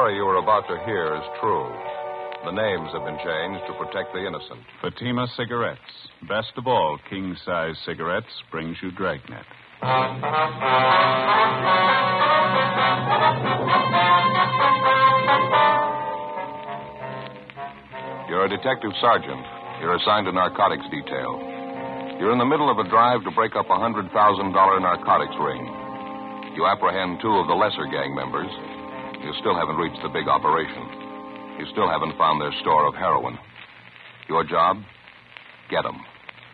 story you are about to hear is true. The names have been changed to protect the innocent. Fatima Cigarettes. Best of all, king-size cigarettes brings you Dragnet. You're a detective sergeant. You're assigned to narcotics detail. You're in the middle of a drive to break up a $100,000 narcotics ring. You apprehend two of the lesser gang members. You still haven't reached the big operation. You still haven't found their store of heroin. Your job? Get them.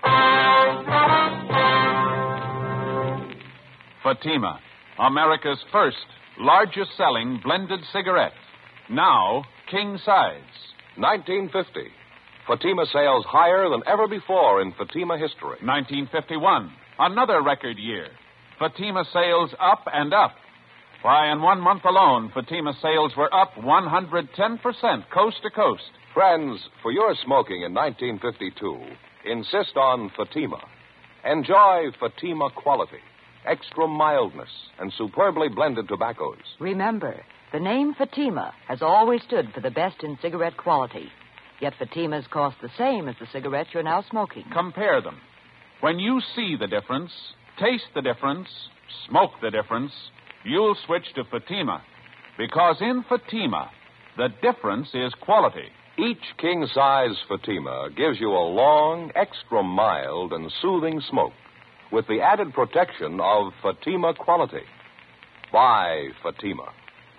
Fatima, America's first, largest-selling blended cigarette. Now, king-size. 1950. Fatima sales higher than ever before in Fatima history. 1951, another record year. Fatima sales up and up. Why, in 1 month alone, Fatima sales were up 110% coast to coast. Friends, for your smoking in 1952, insist on Fatima. Enjoy Fatima quality, extra mildness, and superbly blended tobaccos. Remember, the name Fatima has always stood for the best in cigarette quality. Yet Fatimas cost the same as the cigarettes you're now smoking. Compare them. When you see the difference, taste the difference, smoke the difference, you'll switch to Fatima. Because in Fatima, the difference is quality. Each king-size Fatima gives you a long, extra mild, and soothing smoke with the added protection of Fatima quality. Buy Fatima.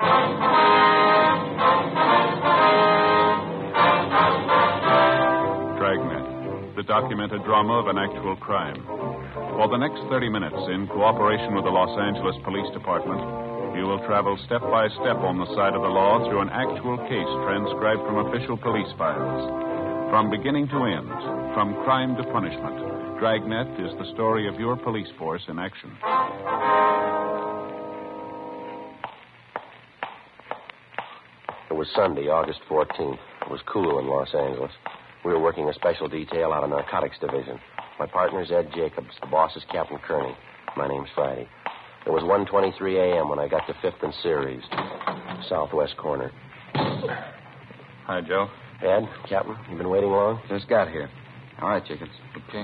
Dragnet, the documented drama of an actual crime. For the next 30 minutes, in cooperation with the Los Angeles Police Department, you will travel step by step on the side of the law through an actual case transcribed from official police files. From beginning to end, from crime to punishment, Dragnet is the story of your police force in action. It was Sunday, August 14th. It was cool in Los Angeles. We were working a special detail out of Narcotics Division. My partner's Ed Jacobs. The boss is Captain Kearney. My name's Friday. It was 1:23 a.m. when I got to 5th and Ceres, southwest corner. Hi, Joe. Ed, Captain, you been waiting long? Just got here. All right, Jacobs. Okay.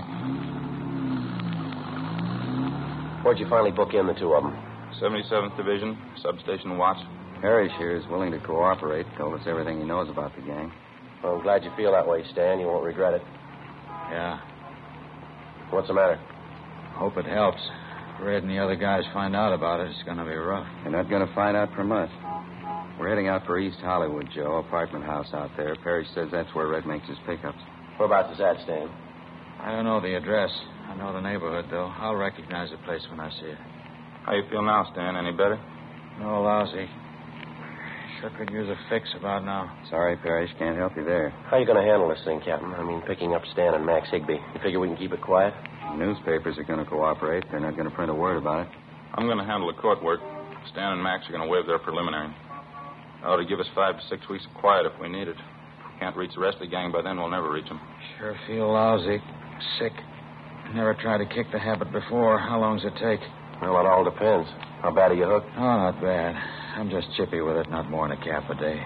Where'd you finally book in the two of them? 77th Division, substation watch. Parrish here is willing to cooperate. Told us everything he knows about the gang. Well, I'm glad you feel that way, Stan. You won't regret it. Yeah. What's the matter? Hope it helps. If Red and the other guys find out about it, it's going to be rough. They're not going to find out from us. We're heading out for East Hollywood, Joe. Apartment house out there. Parrish says that's where Red makes his pickups. Whereabouts is that, Stan? I don't know the address. I know the neighborhood, though. I'll recognize the place when I see it. How you feel now, Stan? Any better? No, lousy. Sure could use a fix about now. Sorry, Parrish. Can't help you there. How you going to handle this thing, Captain? I mean, picking up Stan and Max Higby. You figure we can keep it quiet? The newspapers are going to cooperate. They're not going to print a word about it. I'm going to handle the court work. Stan and Max are going to waive their preliminary. They ought to give us 5 to 6 weeks of quiet if we need it. If we can't reach the rest of the gang by then, we'll never reach them. Sure feel lousy. Sick. Never tried to kick the habit before. How long does it take? Well, it all depends. How bad are you hooked? Oh, not bad. I'm just chippy with it, not more than a cap a day.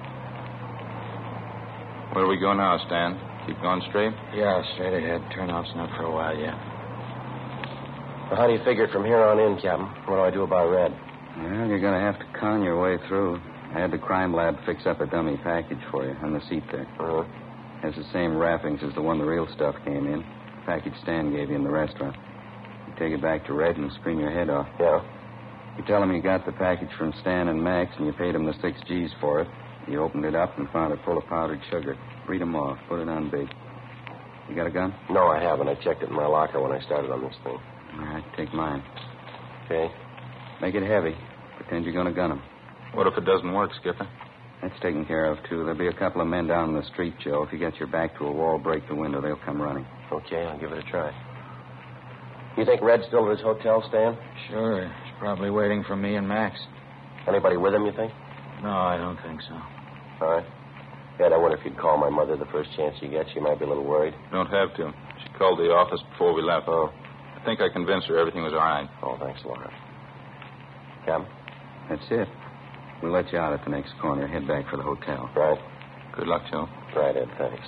Where do we go now, Stan? Keep going straight? Yeah, straight ahead. Turnout's not for a while yet. Well, how do you figure it from here on in, Captain? What do I do about Red? Well, you're going to have to con your way through. I had the crime lab fix up a dummy package for you on the seat there. Uh-huh. Has the same wrappings as the one the real stuff came in. Package Stan gave you in the restaurant. You take it back to Red and scream your head off. Yeah? You tell him you got the package from Stan and Max and you paid him the 6 G's for it. You opened it up and found it full of powdered sugar. Read 'em off. Put it on big. You got a gun? No, I haven't. I checked it in my locker when I started on this thing. All right, take mine. Okay. Make it heavy. Pretend you're going to gun him. What if it doesn't work, Skipper? That's taken care of, too. There'll be a couple of men down in the street, Joe. If you get your back to a wall, break the window. They'll come running. Okay, I'll give it a try. You think Red's still at his hotel, Stan? Sure. He's probably waiting for me and Max. Anybody with him, you think? No, I don't think so. All right. Ed, I wonder if you'd call my mother the first chance you get. She might be a little worried. Don't have to. She called the office before we left. Oh. I think I convinced her everything was all right. Oh, thanks a lot. Captain? That's it. We'll let you out at the next corner. Head back for the hotel. Right. Good luck, Joe. Right, Ed. Thanks.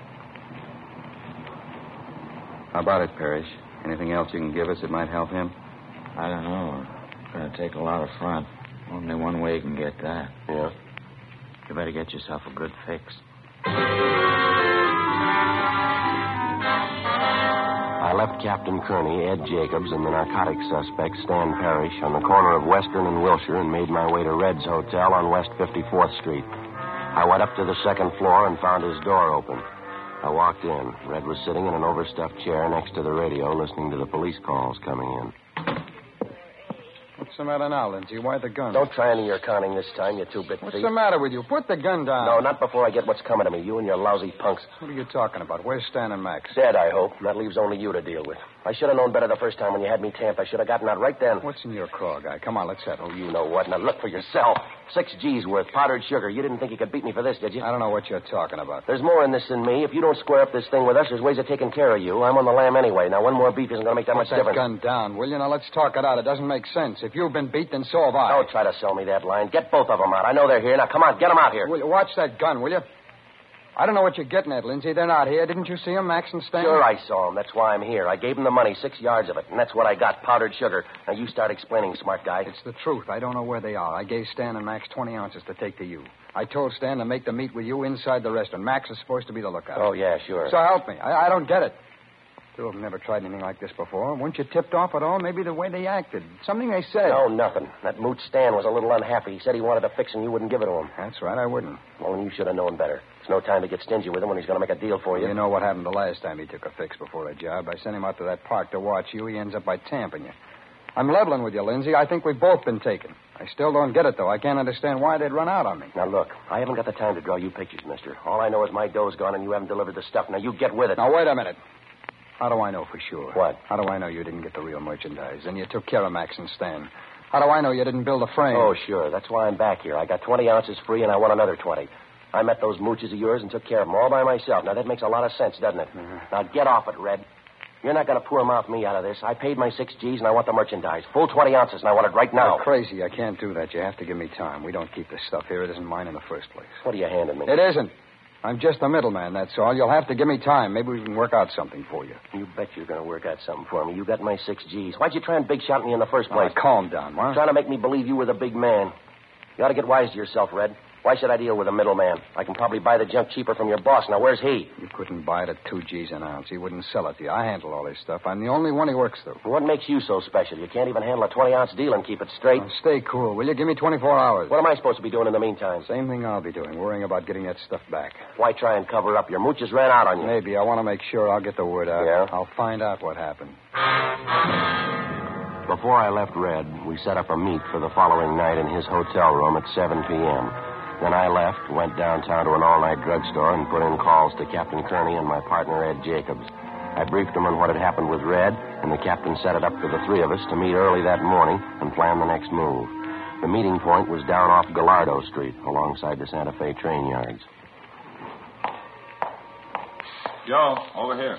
How about it, Parrish? Anything else you can give us that might help him? I don't know. It's going to take a lot of front. Only one way you can get that. Yeah? You better get yourself a good fix. I left Captain Kearney, Ed Jacobs, and the narcotics suspect, Stan Parrish, on the corner of Western and Wilshire and made my way to Red's Hotel on West 54th Street. I went up to the second floor and found his door open. I walked in. Red was sitting in an overstuffed chair next to the radio, listening to the police calls coming in. What's the matter now, Lindsay? Why the gun? Don't try any of your conning this time, you two-bit thief. What's the matter with you? Put the gun down. No, not before I get what's coming to me. You and your lousy punks. What are you talking about? Where's Stan and Max? Dead, I hope. That leaves only you to deal with. I should have known better the first time when you had me tamped. I should have gotten out right then. What's in your craw, guy? Come on, let's settle. Oh, you know what. Now look for yourself. 6 G's worth, powdered sugar. You didn't think you could beat me for this, did you? I don't know what you're talking about. There's more in this than me. If you don't square up this thing with us, there's ways of taking care of you. I'm on the lam anyway. Now, one more beef isn't going to make that much Put that difference. gun down, will you? Now, let's talk it out. It doesn't make sense. If you've been beat, then so have I. Don't try to sell me that line. Get both of them out. I know they're here. Now, come on, get them out here. Will you watch that gun, will you? I don't know what you're getting at, Lindsay. They're not here. Didn't you see them, Max and Stan? Sure, I saw them. That's why I'm here. I gave them the money, 6 yards of it, and that's what I got, powdered sugar. Now, you start explaining, smart guy. It's the truth. I don't know where they are. I gave Stan and Max 20 ounces to take to you. I told Stan to make the meet with you inside the restaurant. Max is supposed to be the lookout. Oh, yeah, sure. So help me. I don't get it. Two of them never tried anything like this before. Weren't you tipped off at all? Maybe the way they acted. Something they said. No, nothing. That moot Stan was a little unhappy. He said he wanted to fix and you wouldn't give it to him. That's right, I wouldn't. Well, and you should have known better. There's no time to get stingy with him when he's going to make a deal for you. You know what happened the last time he took a fix before a job. I sent him out to that park to watch you. He ends up by tamping you. I'm leveling with you, Lindsay. I think we've both been taken. I still don't get it, though. I can't understand why they'd run out on me. Now, look, I haven't got the time to draw you pictures, mister. All I know is my dough's gone and you haven't delivered the stuff. Now, you get with it. Now, wait a minute. How do I know for sure? What? How do I know you didn't get the real merchandise and you took care of Max and Stan? How do I know you didn't build a frame? Oh, sure. That's why I'm back here. I got 20 ounces free and I want another 20. I met those mooches of yours and took care of them all by myself. Now, that makes a lot of sense, doesn't it? Mm-hmm. Now, get off it, Red. You're not going to poor mouth me out of this. I paid my 6 G's and I want the merchandise. Full 20 ounces and I want it right now. You're crazy. I can't do that. You have to give me time. We don't keep this stuff here. It isn't mine in the first place. What are you handing me? It isn't. I'm just the middleman, that's all. You'll have to give me time. Maybe we can work out something for you. You bet you're going to work out something for me. You got my 6 G's. Why'd you try and big shot me in the first place? Calm down, Mark. Trying to make me believe you were the big man. You ought to get wise to yourself, Red. Why should I deal with a middleman? I can probably buy the junk cheaper from your boss. Now, where's he? You couldn't buy it at 2 G's an ounce. He wouldn't sell it to you. I handle all this stuff. I'm the only one he works through. What makes you so special? You can't even handle a 20-ounce deal and keep it straight. Now, stay cool, will you? Give me 24 hours. What am I supposed to be doing in the meantime? Same thing I'll be doing, worrying about getting that stuff back. Why try and cover up? Your mooches ran out on you. Maybe. I want to make sure I'll get the word out. Yeah? I'll find out what happened. Before I left Red, we set up a meet for the following night in his hotel room at 7 p.m. Then I left, went downtown to an all-night drugstore, and put in calls to Captain Kearney and my partner, Ed Jacobs. I briefed him on what had happened with Red, and the captain set it up for the 3 of us to meet early that morning and plan the next move. The meeting point was down off Gallardo Street, alongside the Santa Fe train yards. Joe, over here.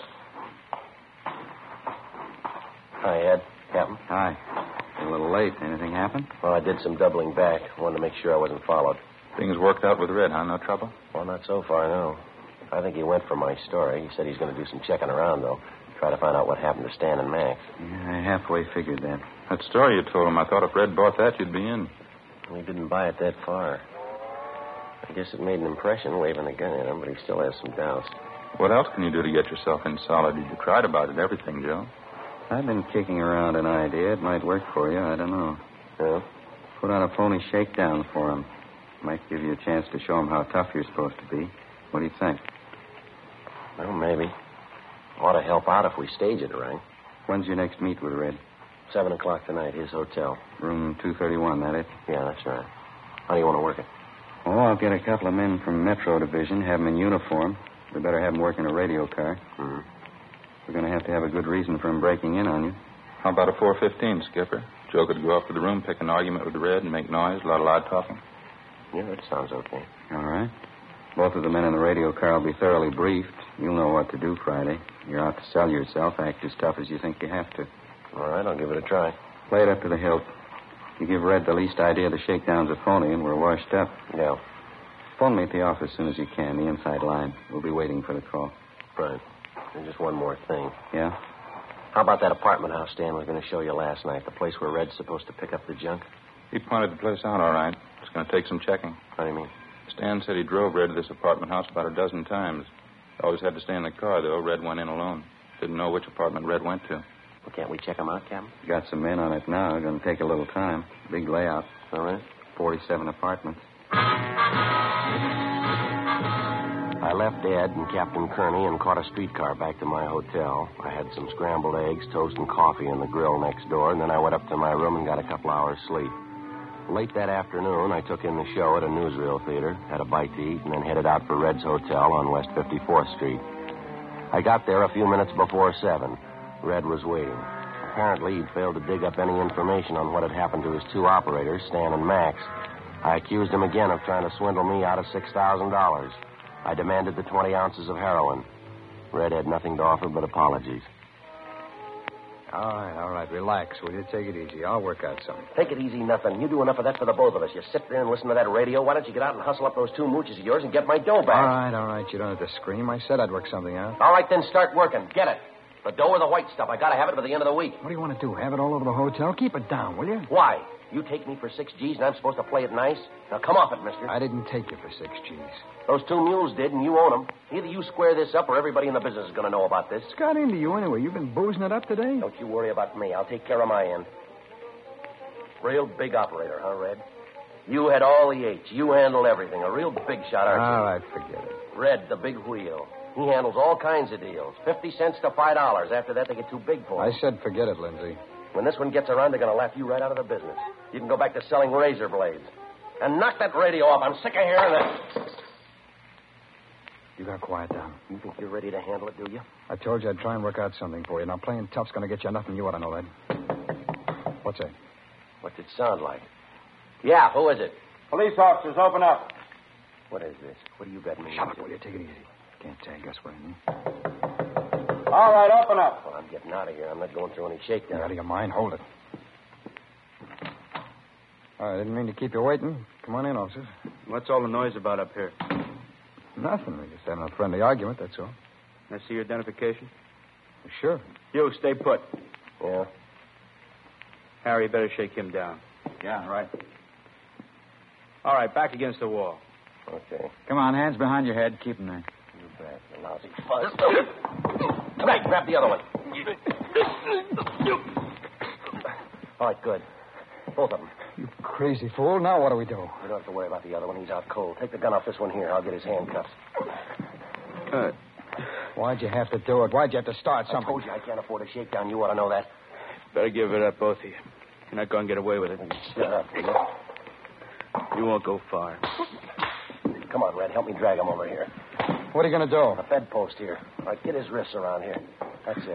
Hi, Ed. Captain. Hi. A little late. Anything happen? Well, I did some doubling back. Wanted to make sure I wasn't followed. Things worked out with Red, huh? No trouble? Well, not so far, no. I think he went for my story. He said he's going to do some checking around, though. Try to find out what happened to Stan and Max. Yeah, I halfway figured that. That story you told him, I thought if Red bought that, you'd be in. We didn't buy it that far. I guess it made an impression waving a gun at him, but he still has some doubts. What else can you do to get yourself in solid? You tried about it, everything, Joe. I've been kicking around an idea. It might work for you. I don't know. Yeah? Put on a phony shakedown for him. Might give you a chance to show him how tough you're supposed to be. What do you think? Well, maybe. Ought to help out if we stage it right. When's your next meet with Red? 7 o'clock tonight, his hotel. Room 231, that it? Yeah, that's right. How do you want to work it? Oh, I'll get a couple of men from Metro Division, have them in uniform. We better have them working a radio car. Mm-hmm. We're going to have a good reason for him breaking in on you. How about a 4:15, Skipper? Joe could go up to the room, pick an argument with Red, and make noise, a lot of loud talking. Yeah, that sounds okay. All right. Both of the men in the radio car will be thoroughly briefed. You'll know what to do Friday. You're out to sell yourself. Act as tough as you think you have to. All right, I'll give it a try. Play it up to the hilt. You give Red the least idea the shakedown's a phony and we're washed up. Yeah. Phone me at the office as soon as you can, the inside line. We'll be waiting for the call. Right. And just one more thing. Yeah? How about that apartment house Stan was going to show you last night? The place where Red's supposed to pick up the junk? He pointed the place out all right. It's going to take some checking. What do you mean? Stan said he drove Red to this apartment house about a dozen times. Always had to stay in the car, though. Red went in alone. Didn't know which apartment Red went to. Well, can't we check him out, Captain? Got some men on it now. Going to take a little time. Big layout. All right. 47 apartments. I left Ed and Captain Kearney and caught a streetcar back to my hotel. I had some scrambled eggs, toast, and coffee in the grill next door, and then I went up to my room and got a couple hours sleep. Late that afternoon, I took in the show at a newsreel theater, had a bite to eat, and then headed out for Red's Hotel on West 54th Street. I got there a few minutes before 7. Red was waiting. Apparently, he'd failed to dig up any information on what had happened to his two operators, Stan and Max. I accused him again of trying to swindle me out of $6,000. I demanded the 20 ounces of heroin. Red had nothing to offer but apologies. All right. Relax, will you? Take it easy. I'll work out something. Take it easy, nothing. You do enough of that for the both of us. You sit there and listen to that radio. Why don't you get out and hustle up those two mooches of yours and get my dough back? All right. You don't have to scream. I said I'd work something out. All right, then start working. Get it. The dough or the white stuff. I gotta have it by the end of the week. What do you want to do? Have it all over the hotel? Keep it down, will you? Why? You take me for 6 G's and I'm supposed to play it nice? Now come off it, mister. I didn't take you for 6 G's. Those two mules did, and you own them. Either you square this up or everybody in the business is going to know about this. What's got into you anyway? You've been boozing it up today? Don't you worry about me. I'll take care of my end. Real big operator, huh, Red? You had all the H. You handled everything. A real big shot, aren't you? All right, forget it. Red, the big wheel. He handles all kinds of deals. 50 cents to $5. After that, they get too big for him. I said forget it, Lindsay. When this one gets around, they're going to laugh you right out of the business. You can go back to selling razor blades. And knock that radio off. I'm sick of hearing it. You got to quiet down. You think you're ready to handle it, do you? I told you I'd try and work out something for you. Now, playing tough's going to get you nothing. You ought to know that. What's that? What's it sound like? Yeah, who is it? Police officers, open up. What is this? What do you got me? Shut up, will you? Take it easy. Can't tag us, will you? All right, open up. Well, I'm getting out of here. I'm not going through any shakedown. You're out of your mind. Hold it. I didn't mean to keep you waiting. Come on in, officers. What's all the noise about up here? Nothing. We're just having a friendly argument, that's all. Can I see your identification? Sure. You, stay put. Yeah? Harry, you better shake him down. Yeah, right. All right, back against the wall. Okay. Come on, hands behind your head. Keep them there. You bet. The lousy fuzz. Right, grab the other one. All right, good. Both of them. You crazy fool. Now what do we do? You don't have to worry about the other one. He's out cold. Take the gun off this one here. I'll get his handcuffs. Why'd you have to do it? Why'd you have to start something? I told you I can't afford a shakedown. You ought to know that. Better give it up, both of you. You're not going to get away with it. Shut up, will you? You won't go far. Come on, Red. Help me drag him over here. What are you going to do? A bedpost here. All right, get his wrists around here. That's it.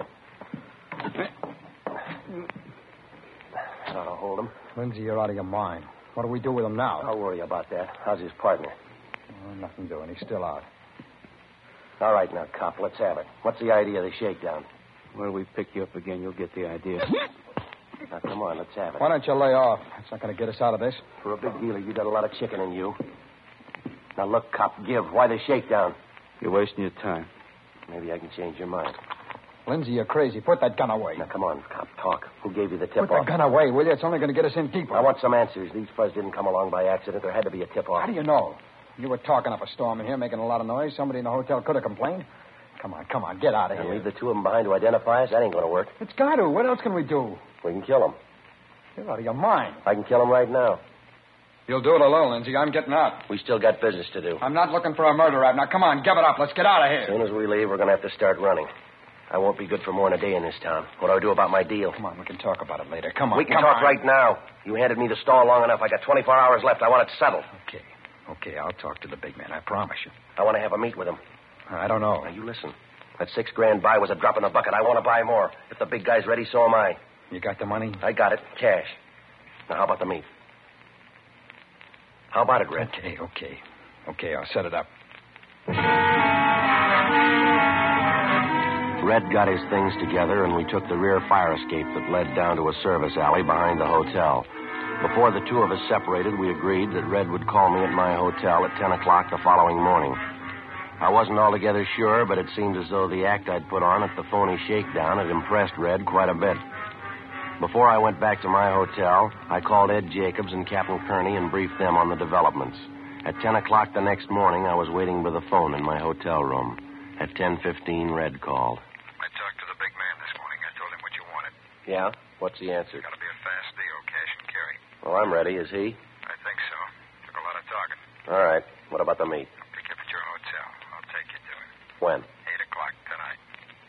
That ought to hold him. Lindsay, you're out of your mind. What do we do with him now? I'll worry about that. How's his partner? Oh, nothing doing. He's still out. All right, now, cop, let's have it. What's the idea of the shakedown? When we pick you up again, you'll get the idea. Now, come on, let's have it. Why don't you lay off? That's not going to get us out of this. For a big dealer, you got a lot of chicken in you. Now, look, cop, give. Why the shakedown? You're wasting your time. Maybe I can change your mind. Lindsay, you're crazy. Put that gun away. Now, come on, cop, talk. Who gave you the Put tip-off? the gun away, will you? It's only going to get us in deeper. I want some answers. These fuzz didn't come along by accident. There had to be a tip-off. How do you know? You were talking up a storm in here, making a lot of noise. Somebody in the hotel could have complained. Come on, get out of And here. leave the two of them behind to identify us? That ain't going to work. It's got to. What else can we do? We can kill them. You're out of your mind. I can kill them right now. You'll do it alone, Lindsay. I'm getting out. We still got business to do. I'm not looking for a murder rap. Now, come on, give it up. Let's get out of As here. soon as we leave, we're going to have to start running. I won't be good for more than a day in this town. What do I do about my deal? Come on, we can talk about it later. Come on, We can come talk on. right now. You handed me the stall long enough. I got 24 hours left. I want it settled. Okay, I'll talk to the big man. I promise you. I want to have a meet with him. I don't know. Now, you listen. That $6,000 buy was a drop in the bucket. I want to buy more. If the big guy's ready, so am I. You got the money? I got it. Cash. Now, how about the meet? How about it, Red? Okay, I'll set it up. Red got his things together, and we took the rear fire escape that led down to a service alley behind the hotel. Before the two of us separated, we agreed that Red would call me at my hotel at 10 o'clock the following morning. I wasn't altogether sure, but it seemed as though the act I'd put on at the phony shakedown had impressed Red quite a bit. Before I went back to my hotel, I called Ed Jacobs and Captain Kearney and briefed them on the developments. At 10 o'clock the next morning, I was waiting by the phone in my hotel room. At 10:15, Red called. I talked to the big man this morning. I told him what you wanted. Yeah? What's the answer? Got to be a fast deal, cash and carry. Well, I'm ready. Is he? I think so. Took a lot of talking. All right. What about the meet? I'll pick you up at your hotel. I'll take you to it. When? 8 o'clock tonight.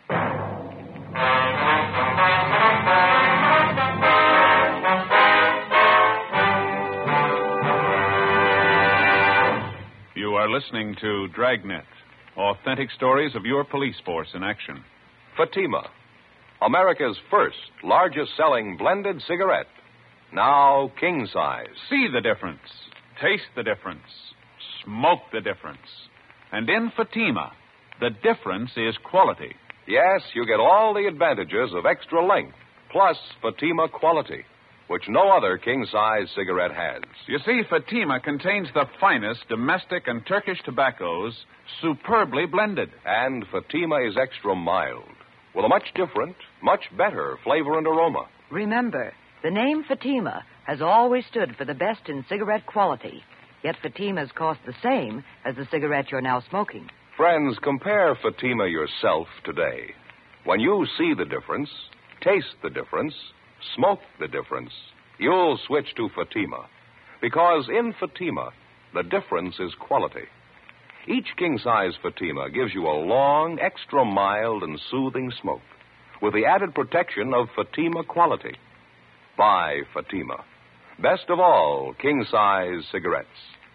You are listening to Dragnet, authentic stories of your police force in action. Fatima, America's first largest-selling blended cigarette. Now king size. See the difference, taste the difference, smoke the difference. And in Fatima, the difference is quality. Yes, you get all the advantages of extra length, plus Fatima quality, which no other king-size cigarette has. You see, Fatima contains the finest domestic and Turkish tobaccos, superbly blended. And Fatima is extra mild, with a much different, much better flavor and aroma. Remember, the name Fatima has always stood for the best in cigarette quality. Yet Fatimas cost the same as the cigarette you're now smoking. Friends, compare Fatima yourself today. When you see the difference, taste the difference, smoke the difference, you'll switch to Fatima. Because in Fatima, the difference is quality. Each king-size Fatima gives you a long, extra mild and soothing smoke with the added protection of Fatima quality. Buy Fatima. Best of all king-size cigarettes.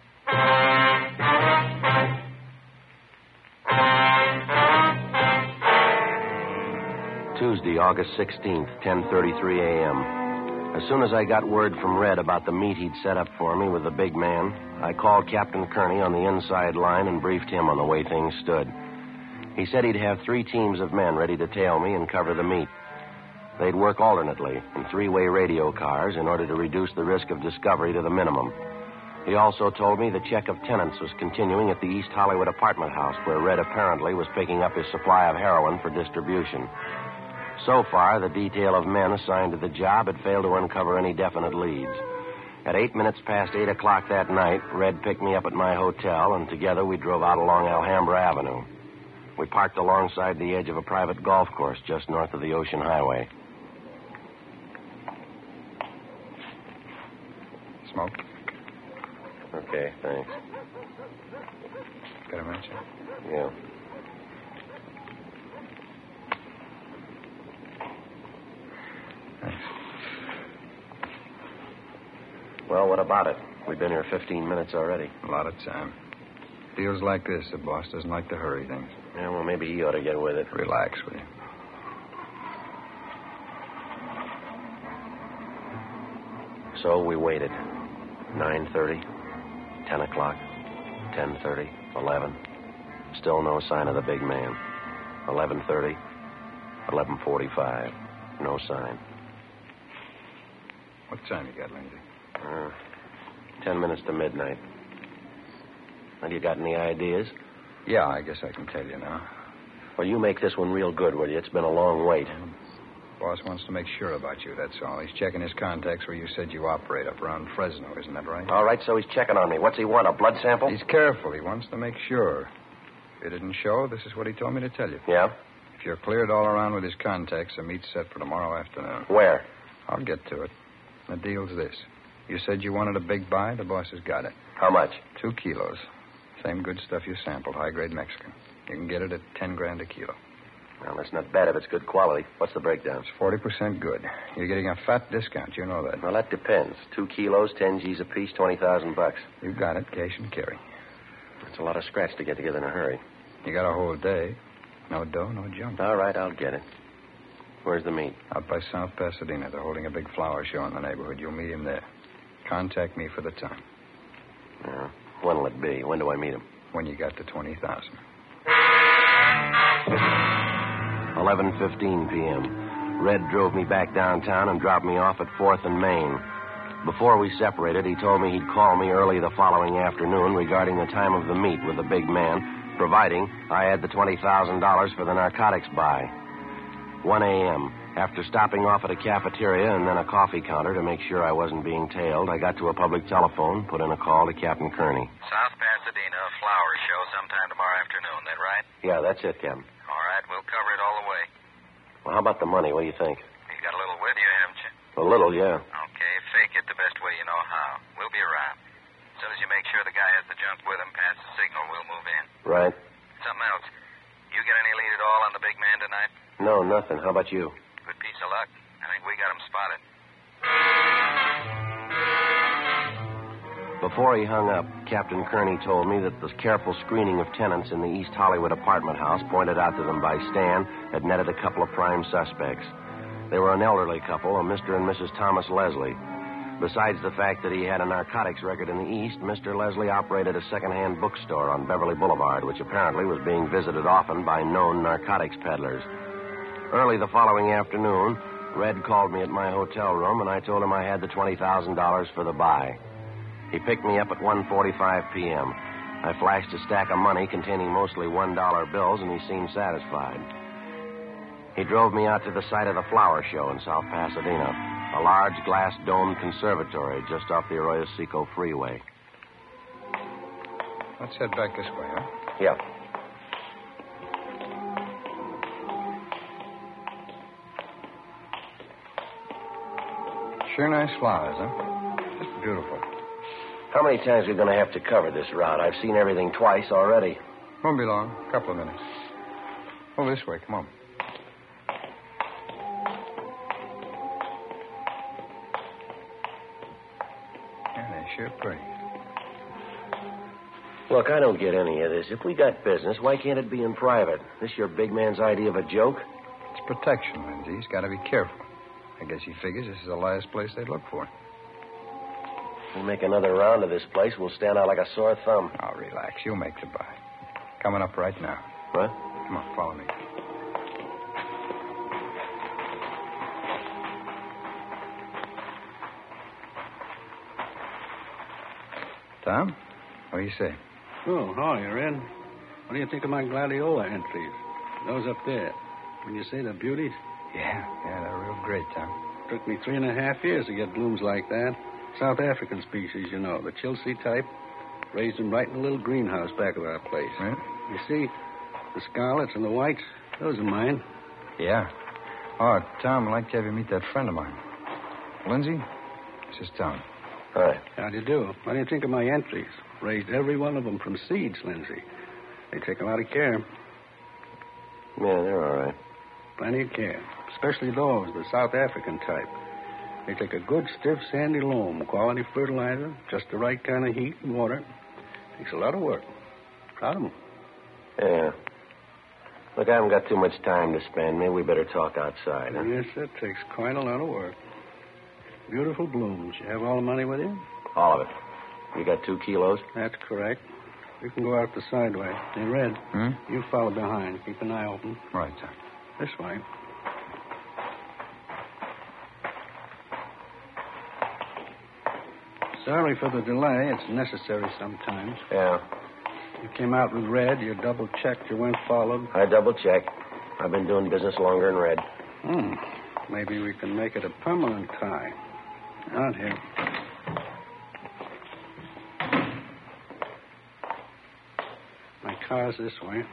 Tuesday, August 16th, 10:33 a.m. As soon as I got word from Red about the meet he'd set up for me with the big man, I called Captain Kearney on the inside line and briefed him on the way things stood. He said he'd have 3 teams of men ready to tail me and cover the meet. They'd work alternately in 3-way radio cars in order to reduce the risk of discovery to the minimum. He also told me the check of tenants was continuing at the East Hollywood apartment house, where Red apparently was picking up his supply of heroin for distribution. So far, the detail of men assigned to the job had failed to uncover any definite leads. At 8 minutes past 8 o'clock that night, Red picked me up at my hotel, and together we drove out along Alhambra Avenue. We parked alongside the edge of a private golf course just north of the Ocean Highway. Smoke? Okay, thanks. Got a match? Yeah. Thanks. Well, what about it? We've been here 15 minutes already. A lot of time. Deals like this, the boss doesn't like to hurry things. Yeah, well, maybe he ought to get with it. Relax, will you? So we waited. 9:30, 10 o'clock, 10:30, 11. Still no sign of the big man. 11:30, 11:45. No sign. What time you got, Lindsay? 10 minutes to midnight. Have you got any ideas? Yeah, I guess I can tell you now. Well, you make this one real good, will you? It's been a long wait. Boss wants to make sure about you, that's all. He's checking his contacts where you said you operate up around Fresno, isn't that right? All right, so he's checking on me. What's he want, a blood sample? He's careful. He wants to make sure. If it didn't show, this is what he told me to tell you. Yeah? If you're cleared all around with his contacts, the meet's set for tomorrow afternoon. Where? I'll get to it. The deal's this. You said you wanted a big buy. The boss has got it. How much? 2 kilos. Same good stuff you sampled, high-grade Mexican. You can get it at $10,000 a kilo. Well, that's not bad if it's good quality. What's the breakdown? It's 40% good. You're getting a fat discount. You know that. Well, that depends. 2 kilos, 10 G's apiece, $20,000. You got it. Cash and carry. That's a lot of scratch to get together in a hurry. You got a whole day. No dough, no junk. All right, I'll get it. Where's the meet? Out by South Pasadena. They're holding a big flower show in the neighborhood. You'll meet him there. Contact me for the time. Yeah. When'll it be? When do I meet him? When you got to 20,000. 11:15 p.m. Red drove me back downtown and dropped me off at 4th and Main. Before we separated, he told me he'd call me early the following afternoon regarding the time of the meet with the big man, providing I had the $20,000 for the narcotics buy. 1 a.m. After stopping off at a cafeteria and then a coffee counter to make sure I wasn't being tailed, I got to a public telephone, put in a call to Captain Kearney. South Pasadena flower show sometime tomorrow afternoon, that right? Yeah, that's it, Captain. All right, we'll cover it all the way. Well, how about the money? What do you think? You got a little with you, haven't you? A little, yeah. Okay, fake it the best way you know how. We'll be around. As soon as you make sure the guy has the junk with him, pass the signal, we'll move in. Right. Something else. You get any lead at all on the big man tonight? No, nothing. How about you? Good piece of luck. I think we got him spotted. Before he hung up, Captain Kearney told me that the careful screening of tenants in the East Hollywood apartment house pointed out to them by Stan had netted a couple of prime suspects. They were an elderly couple, a Mr. and Mrs. Thomas Leslie. Besides the fact that he had a narcotics record in the East, Mr. Leslie operated a second-hand bookstore on Beverly Boulevard, which apparently was being visited often by known narcotics peddlers. Early the following afternoon, Red called me at my hotel room, and I told him I had the $20,000 for the buy. He picked me up at 1:45 p.m. I flashed a stack of money containing mostly $1 bills, and he seemed satisfied. He drove me out to the site of the flower show in South Pasadena, a large glass-domed conservatory just off the Arroyo Seco freeway. Let's head back this way, huh? Yeah. Sure nice flowers, huh? Just beautiful. How many times are we going to have to cover this route? I've seen everything twice already. Won't be long. A couple of minutes. Oh, this way. Come on. Yeah, they're sure pretty. Look, I don't get any of this. If we got business, why can't it be in private? This your big man's idea of a joke? It's protection, Lindsay. He's got to be careful. I guess he figures this is the last place they'd look for him. If we make another round of this place, we'll stand out like a sore thumb. Oh, relax. You'll make the buy. Coming up right now. What? Come on, follow me. Tom, what do you say? Oh, hi, Red. What do you think of my gladiola entries? Those up there. When you say they're beauties? Yeah, they're real great, Tom. Took me 3.5 years to get blooms like that. South African species, you know, the Chilsea type. Raised them right in a little greenhouse back of our place. Right. You see, the scarlets and the whites, those are mine. Yeah. Oh, Tom, I'd like to have you meet that friend of mine. Lindsay, this is Tom. Hi. How do you do? What do you think of my entries? Raised every one of them from seeds, Lindsay. They take a lot of care. Yeah, they're all right. Plenty of care. Especially those, the South African type. They take a good, stiff, sandy loam, quality fertilizer, just the right kind of heat and water. Takes a lot of work. Proud of them. Yeah. Look, I haven't got too much time to spend. Maybe we better talk outside, huh? Yes, that takes quite a lot of work. Beautiful blooms. You have all the money with you? All of it. You got 2 kilos? That's correct. You can go out the side way. Hey, Red, you follow behind. Keep an eye open. Right, Tom. This way. Sorry for the delay. It's necessary sometimes. Yeah. You came out with Red. You double-checked. You weren't followed. I double-checked. I've been doing business longer than Red. Maybe we can make it a permanent tie. Out here. My car's this way.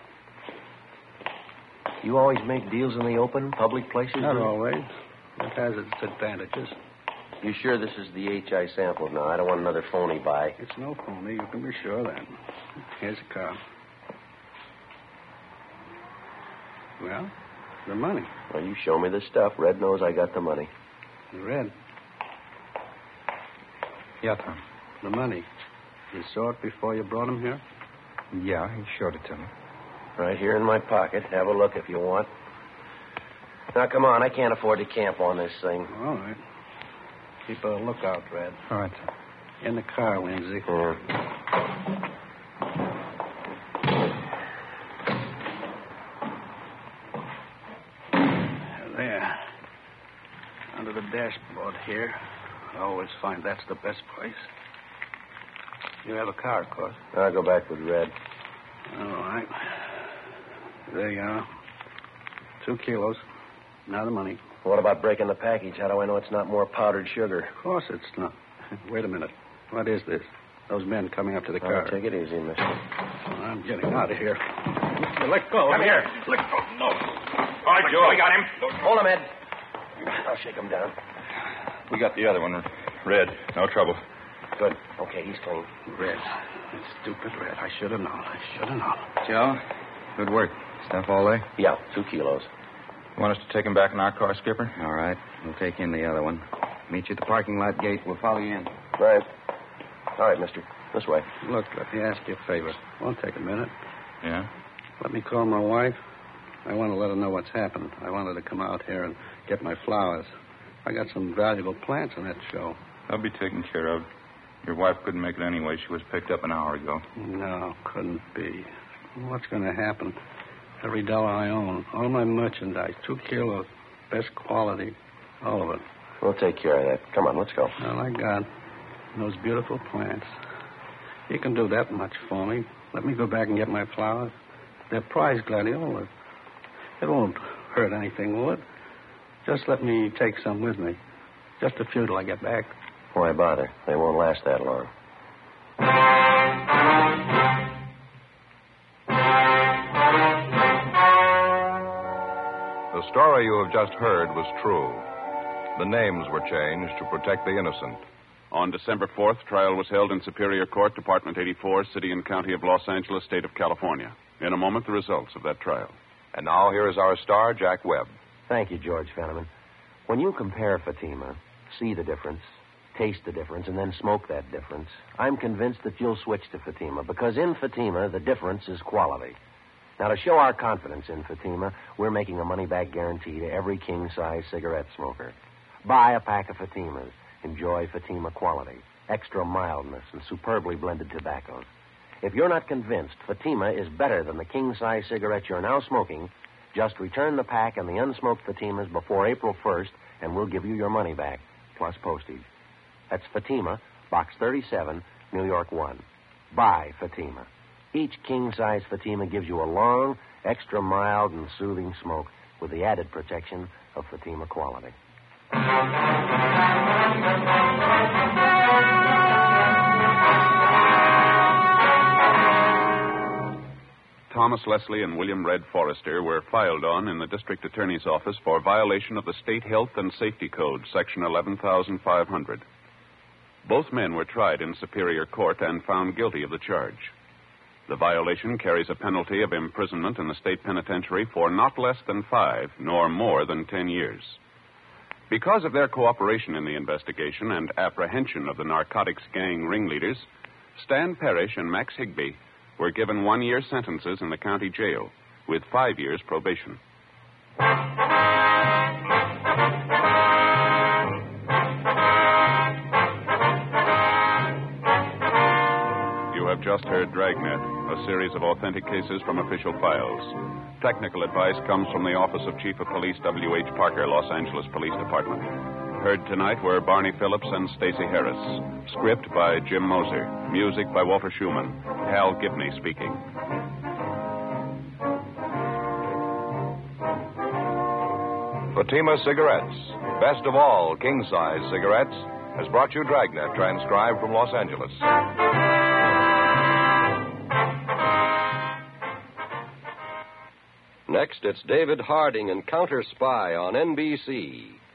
You always make deals in the open, public places? Not always. It has its advantages. You sure this is the H I sampled now? I don't want another phony buy. It's no phony. You can be sure of that. Here's a car. Well, the money. Well, you show me the stuff. Red knows I got the money. Red. Yeah, Tom. The money. You saw it before you brought him here? Yeah, he showed it to me. Right here in my pocket. Have a look if you want. Now, come on. I can't afford to camp on this thing. All right. Keep a lookout, Red. All right, Tom. In the car, Lindsay. Yeah. There. Under the dashboard here. I always find that's the best place. You have a car, of course. I'll go back with Red. All right. There you are. 2 kilos. Now the money. What about breaking the package? How do I know it's not more powdered sugar? Of course it's not. Wait a minute. What is this? Those men coming up to the car. Take it easy, mister. Well, I'm getting out of here. Let go. Come here. Let go. No. All right, Joe, we got him. Hold him, Ed. I'll shake him down. We got the other one. Red. No trouble. Good. Okay, he's clean. Red. That stupid Red. I should have known. Joe, good work. Stuff all there? Yeah, 2 kilos. You want us to take him back in our car, Skipper? All right. We'll take in the other one. Meet you at the parking lot gate. We'll follow you in. Right. All right, mister. This way. Look, let me ask you a favor. Won't take a minute. Yeah? Let me call my wife. I want to let her know what's happened. I wanted to come out here and get my flowers. I got some valuable plants in that show. They'll be taken care of. Your wife couldn't make it anyway. She was picked up an hour ago. No, couldn't be. What's going to happen? Every dollar I own, all my merchandise, 2 kilos, best quality, all of it. We'll take care of that. Come on, let's go. Well, I got those beautiful plants. You can do that much for me. Let me go back and get my flowers. They're prize gladiolas. It won't hurt anything, will it? Just let me take some with me. Just a few till I get back. Why bother? They won't last that long. The story you have just heard was true. The names were changed to protect the innocent. On December 4th, trial was held in Superior Court, Department 84, City and County of Los Angeles, State of California. In a moment, the results of that trial. And now here is our star, Jack Webb. Thank you, George Fenneman. When you compare Fatima, see the difference, taste the difference, and then smoke that difference, I'm convinced that you'll switch to Fatima, because in Fatima, the difference is quality. Now, to show our confidence in Fatima, we're making a money-back guarantee to every king-size cigarette smoker. Buy a pack of Fatimas. Enjoy Fatima quality, extra mildness, and superbly blended tobaccos. If you're not convinced Fatima is better than the king-size cigarette you're now smoking, just return the pack and the unsmoked Fatimas before April 1st, and we'll give you your money back, plus postage. That's Fatima, Box 37, New York 1. Buy Fatima. Each king-size Fatima gives you a long, extra mild, and soothing smoke with the added protection of Fatima quality. Thomas Leslie and William Red Forrester were filed on in the district attorney's office for violation of the State Health and Safety Code, Section 11,500. Both men were tried in Superior Court and found guilty of the charge. The violation carries a penalty of imprisonment in the state penitentiary for not less than 5, nor more than 10 years. Because of their cooperation in the investigation and apprehension of the narcotics gang ringleaders, Stan Parrish and Max Higby were given 1-year sentences in the county jail with 5 years probation. You have just heard Dragnet, a series of authentic cases from official files. Technical advice comes from the Office of Chief of Police W.H. Parker, Los Angeles Police Department. Heard tonight were Barney Phillips and Stacey Harris. Script by Jim Moser. Music by Walter Schumann. Hal Gibney speaking. Fatima Cigarettes, best of all king-size cigarettes, has brought you Dragnet, transcribed from Los Angeles. Next, it's David Harding and Counter Spy on NBC.